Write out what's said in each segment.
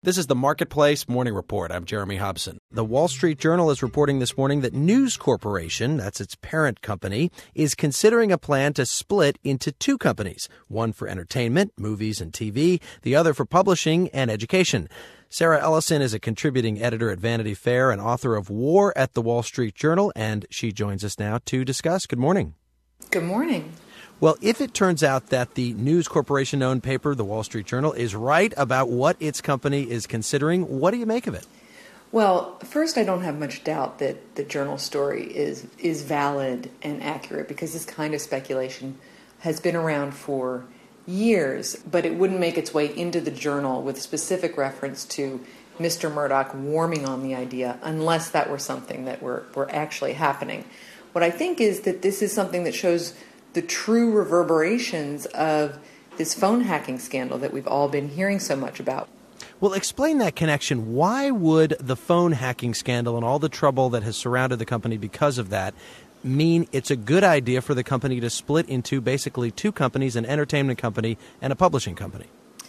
This is the Marketplace Morning Report. I'm Jeremy Hobson. The Wall Street Journal is reporting this morning that News Corporation, that's its parent company, is considering a plan to split into two companies, one for entertainment, movies and TV, the other for publishing and education. Sarah Ellison is a contributing editor at Vanity Fair and author of War at the Wall Street Journal, and she joins us now to discuss. Good morning. Good morning. Well, if it turns out that the News Corporation-owned paper, the Wall Street Journal, is right about what its company is considering, what do you make of it? Well, first, I don't have much doubt that the Journal story is valid and accurate because this kind of speculation has been around for years, but it wouldn't make its way into the Journal with specific reference to Mr. Murdoch warming on the idea unless that were something that were actually happening. What I think is that this is something that shows the true reverberations of this phone hacking scandal that we've all been hearing so much about. Well, explain that connection. Why would the phone hacking scandal and all the trouble that has surrounded the company because of that mean it's a good idea for the company to split into basically two companies, an entertainment company and a publishing company?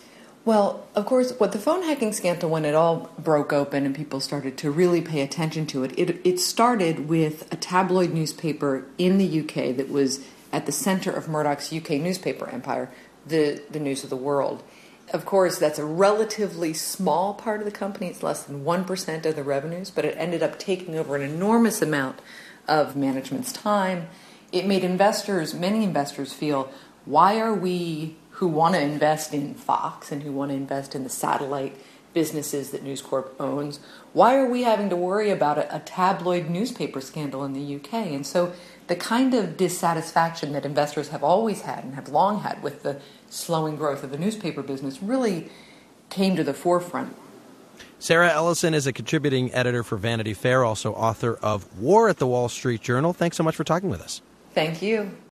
Well, of course, what the phone hacking scandal, when it all broke open and people started to really pay attention to it, it started with a tabloid newspaper in the UK that was at the center of Murdoch's UK newspaper empire, the News of the World. Of course, that's a relatively small part of the company. It's less than 1% of the revenues, but it ended up taking over an enormous amount of management's time. It made many investors feel, why are we who want to invest in Fox and who want to invest in the satellite businesses that News Corp owns, why are we having to worry about a tabloid newspaper scandal in the UK? And so the kind of dissatisfaction that investors have always had and have long had with the slowing growth of the newspaper business really came to the forefront. Sarah Ellison is a contributing editor for Vanity Fair, also author of War at the Wall Street Journal. Thanks so much for talking with us. Thank you.